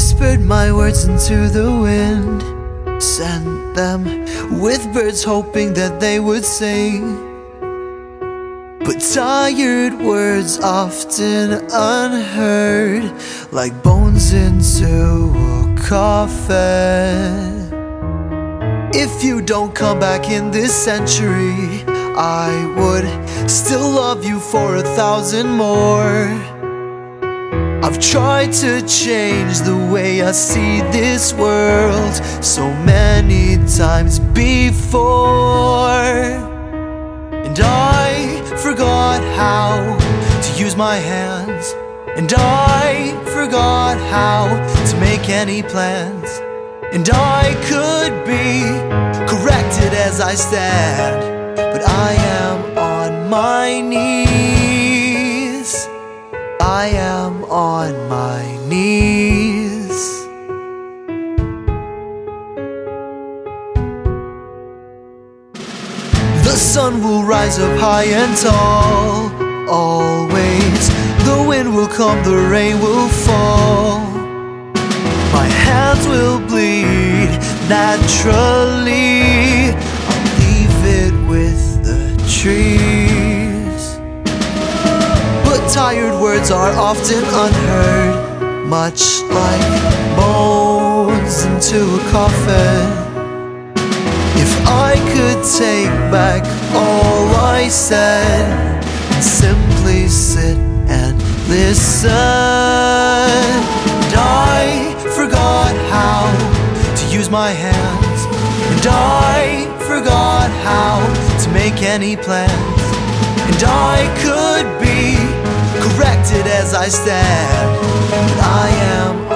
whispered my words into the wind, sent them with birds hoping that they would sing. But tired words often unheard, like bones into a coffin. If you don't come back in this century, I would still love you for 1,000 more. I've tried to change the way I see this world so many times before, and I forgot how to use my hands, and I forgot how to make any plans, and I could be corrected as I stand, but I am on my knees. I am on my knees. The sun will rise up high and tall, always. The wind will come, the rain will fall. My hands will bleed naturally. I'll leave it with the trees. But tired words are often unheard, much like bones into a coffin. If I could take back all I said and simply sit and listen, and I forgot how to use my hands, and I forgot how to make any plans, and I could be corrected as I stand, but I am